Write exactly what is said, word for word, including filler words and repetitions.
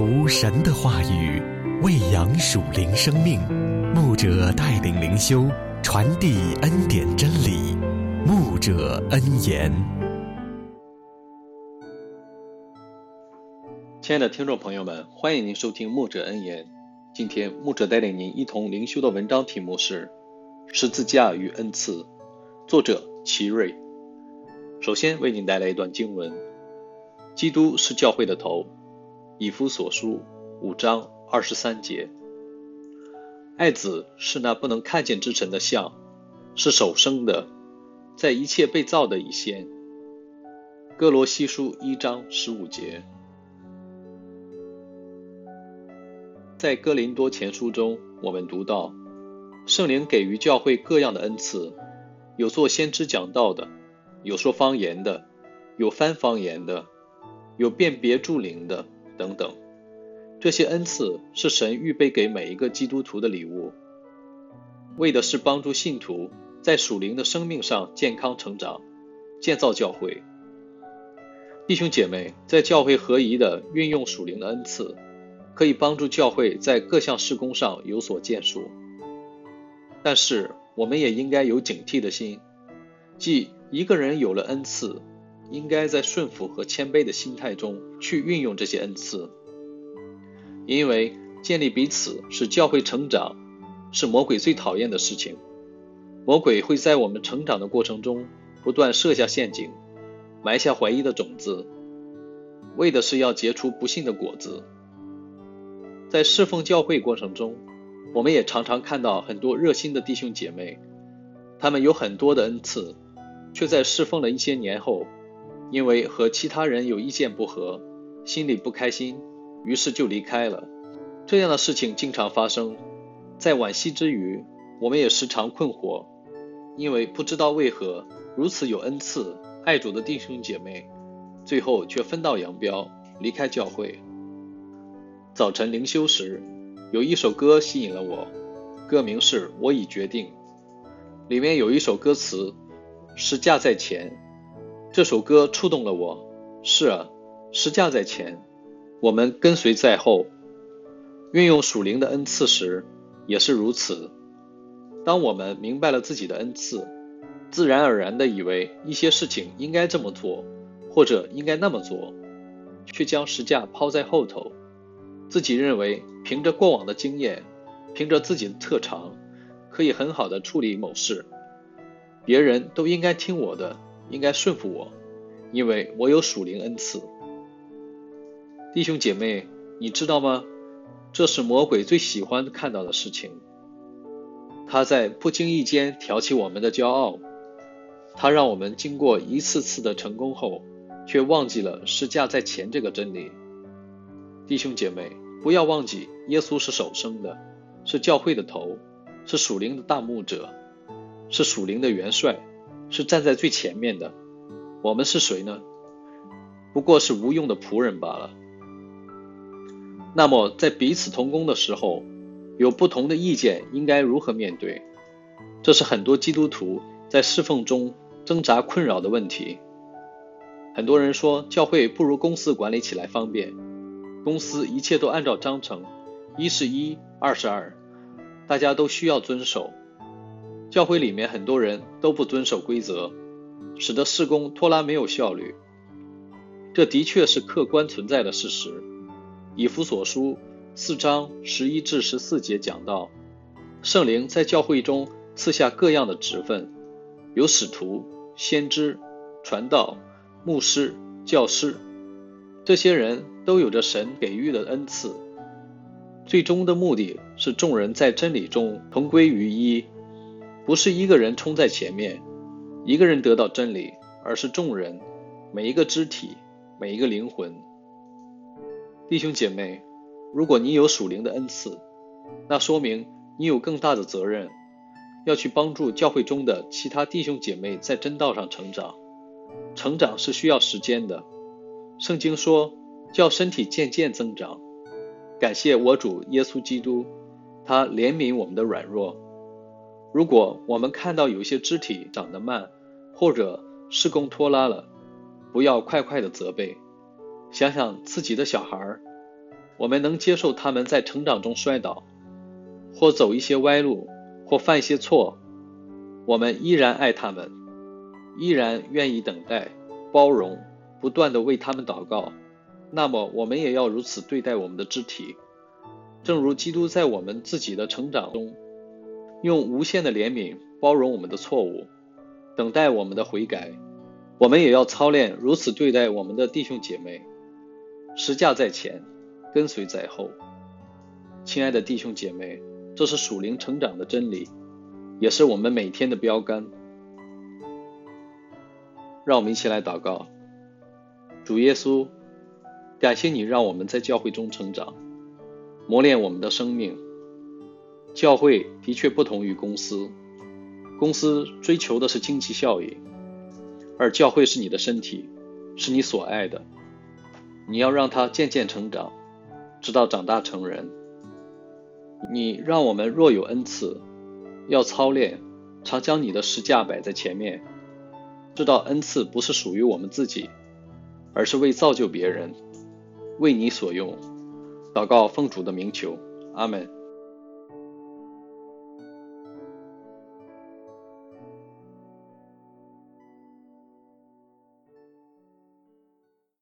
读神的话语，喂养属灵生命。牧者带领灵修，传递恩典真理。牧者恩言。 亲爱的听众朋友们，欢迎您收听牧者恩言。今天牧者带领您一同灵修的文章题目是十字架与恩赐，作者齐瑞。首先为您带来一段经文，基督是教会的头，以弗所书五章二十三节。爱子是那不能看见之神的像，是首生的，在一切被造的以先。哥罗西书一章十五节。在哥林多前书中，我们读到圣灵给予教会各样的恩赐，有做先知讲道的，有说方言的，有翻方言的，有辨别诸灵的等等。这些恩赐是神预备给每一个基督徒的礼物，为的是帮助信徒在属灵的生命上健康成长，建造教会。弟兄姐妹，在教会合宜的运用属灵的恩赐，可以帮助教会在各项事工上有所建树。但是我们也应该有警惕的心，即一个人有了恩赐，应该在顺服和谦卑的心态中去运用这些恩赐。因为建立彼此使教会成长，是魔鬼最讨厌的事情。魔鬼会在我们成长的过程中不断设下陷阱，埋下怀疑的种子，为的是要结出不幸的果子。在侍奉教会过程中，我们也常常看到很多热心的弟兄姐妹，他们有很多的恩赐，却在侍奉了一些年后，因为和其他人有意见不合，心里不开心，于是就离开了。这样的事情经常发生，在惋惜之余，我们也时常困惑，因为不知道为何如此有恩赐、爱主的弟兄姐妹，最后却分道扬镳，离开教会。早晨灵修时，有一首歌吸引了我，歌名是《我已决定》，里面有一首歌词，十架在前。这首歌触动了我。是啊，十架在前，我们跟随在后。运用属灵的恩赐时也是如此。当我们明白了自己的恩赐，自然而然地以为一些事情应该这么做，或者应该那么做，却将十架抛在后头，自己认为凭着过往的经验，凭着自己的特长，可以很好地处理某事，别人都应该听我的，应该顺服我，因为我有属灵恩赐。弟兄姐妹，你知道吗？这是魔鬼最喜欢看到的事情。他在不经意间挑起我们的骄傲，他让我们经过一次次的成功后，却忘记了十架在前这个真理。弟兄姐妹，不要忘记耶稣是首生的，是教会的头，是属灵的大牧者，是属灵的元帅，是站在最前面的。我们是谁呢？不过是无用的仆人罢了。那么在彼此同工的时候，有不同的意见应该如何面对？这是很多基督徒在侍奉中挣扎困扰的问题。很多人说教会不如公司管理起来方便，公司一切都按照章程，一是一，二是二，大家都需要遵守。教会里面很多人都不遵守规则，使得事工拖拉没有效率。这的确是客观存在的事实。以弗所书四章十一至十四节讲到，圣灵在教会中赐下各样的职分，有使徒、先知、传道、牧师、教师，这些人都有着神给予的恩赐，最终的目的是众人在真理中同归于一，不是一个人冲在前面，一个人得到真理，而是众人，每一个肢体，每一个灵魂。弟兄姐妹，如果你有属灵的恩赐，那说明你有更大的责任，要去帮助教会中的其他弟兄姐妹在真道上成长。成长是需要时间的。圣经说，叫身体渐渐增长。感谢我主耶稣基督，他怜悯我们的软弱。如果我们看到有些肢体长得慢，或者事工拖拉了，不要快快的责备，想想自己的小孩， 我们能接受他们在成长中摔倒，或走一些歪路，或犯一些错，我们依然爱他们，依然愿意等待、包容，不断地为他们祷告。那么我们也要如此对待我们的肢体，正如基督在我们自己的成长中，用无限的怜悯包容我们的错误，等待我们的悔改，我们也要操练如此对待我们的弟兄姐妹。十架在前，跟随在后。亲爱的弟兄姐妹，这是属灵成长的真理，也是我们每天的标杆。让我们一起来祷告。主耶稣，感谢你让我们在教会中成长，磨练我们的生命。教会的确不同于公司，公司追求的是经济效益，而教会是你的身体，是你所爱的。你要让它渐渐成长，直到长大成人。你让我们若有恩赐，要操练，常将你的十架摆在前面，知道恩赐不是属于我们自己，而是为造就别人，为你所用。祷告奉主的名求，阿们。